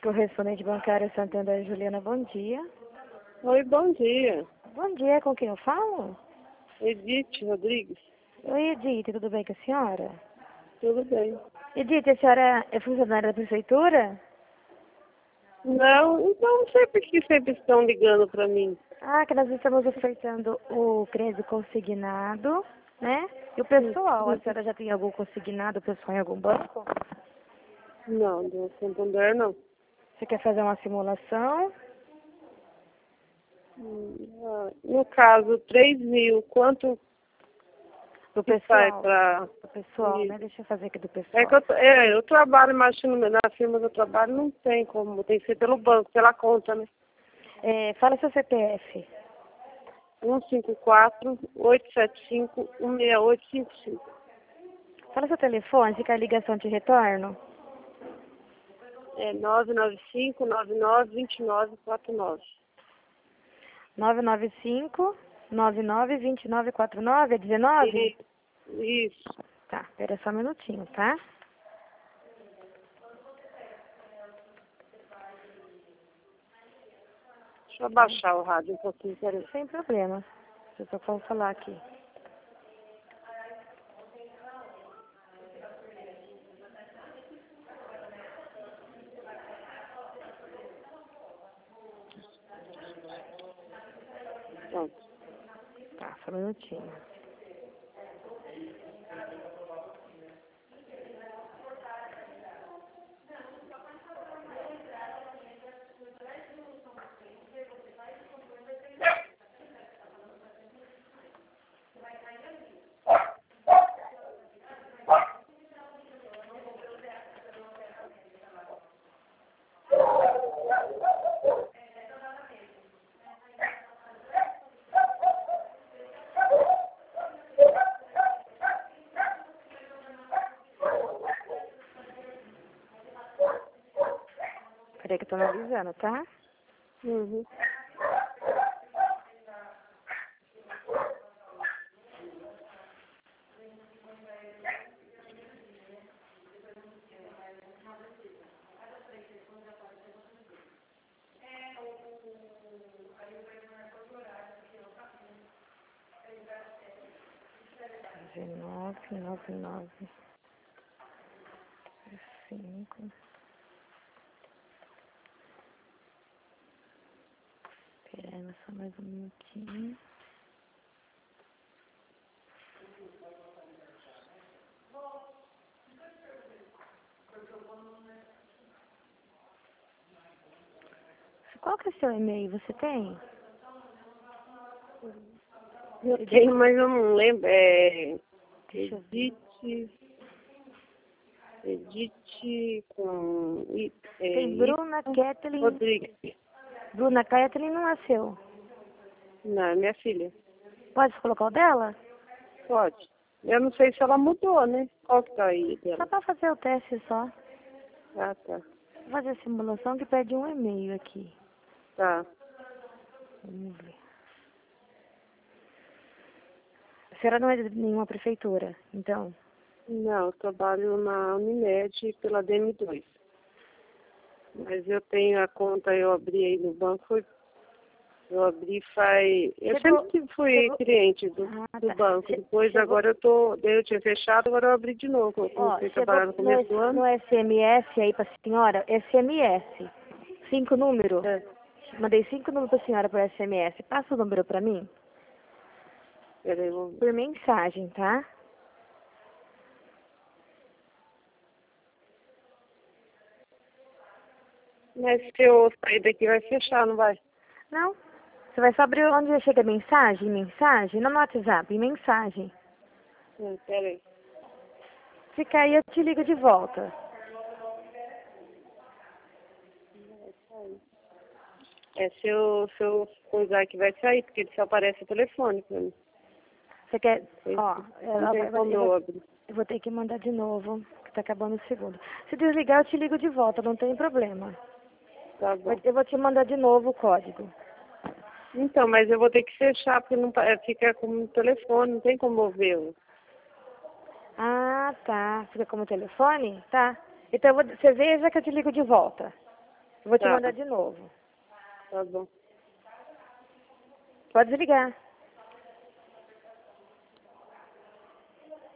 Correspondente bancária Santander, Juliana, bom dia. Oi, bom dia. Bom dia, com quem eu falo? Edith Rodrigues. Oi, Edith, tudo bem com a senhora? Tudo bem. Edith, a senhora é funcionária da prefeitura? Não, então não sei por que sempre estão ligando para mim. Ah, que nós estamos ofertando o crédito consignado, né? E o pessoal, a senhora já tem algum consignado, pessoal, em algum banco? Não, do Santander não. Você quer fazer uma simulação? No caso, 3.000, quanto Do que sai pessoal? para... Do pessoal, né? Deixa eu fazer aqui do pessoal. É que eu trabalho, mas na firma que eu trabalho não tem como, tem que ser pelo banco, pela conta, né? Fala seu CPF. 154-875-16855. Fala seu telefone, se quer ligação de retorno. É 995-99-2949. 995-99-2949, é 19? Isso. Tá, espera só um minutinho, tá? Deixa eu abaixar o rádio um pouquinho, peraí. Sem problema. Eu só vou falar aqui. Pronto. Tá, só um minutinho. Peraí que eu tô analisando, tá? Uhum. Nove, nove, 5. Esperando só mais um minutinho. Qual que é o seu e-mail? Você tem? Eu tenho, mas eu não lembro. Deixa eu ver. Edith com... Tem Bruna Kathleen. Rodrigues. Bruna Kathleen não é seu. Não, é minha filha. Pode colocar o dela? Pode. Eu não sei se ela mudou, né? Qual que tá aí Só dela? pra fazer o teste só. Ah, tá. Vou fazer a simulação que pede um e-mail aqui. Tá. Vamos ver. A senhora não é de nenhuma prefeitura, então? Não, eu trabalho na Unimed pela DM2. Mas eu tenho a conta, eu abri aí no banco. Eu abri faz... Eu sempre fui cliente do banco. Depois, agora eu tinha fechado, agora eu abri de novo. Eu comecei a trabalhar no começo do ano. No SMS aí pra senhora, SMS, 5 números. É. Mandei 5 números pra senhora por SMS. Passa o número pra mim? Peraí, eu... Por mensagem, tá? Mas se eu sair daqui vai fechar, não vai? Não. Você vai só abrir onde chega mensagem, não no WhatsApp, mensagem. Peraí. Se cair, eu te ligo de volta. Se eu coisar aqui vai sair, porque ele só aparece o telefone pra mim. Você quer... Eu vou ter que mandar de novo, que tá acabando o segundo. Se desligar, eu te ligo de volta, não tem problema. Tá bom. Eu vou te mandar de novo o código. Então, mas eu vou ter que fechar, porque não fica como telefone, não tem como eu ver. Ah, tá. Fica como telefone? Tá. Então você veja que eu te ligo de volta. Eu vou te Tá. mandar de novo. Tá bom. Pode desligar.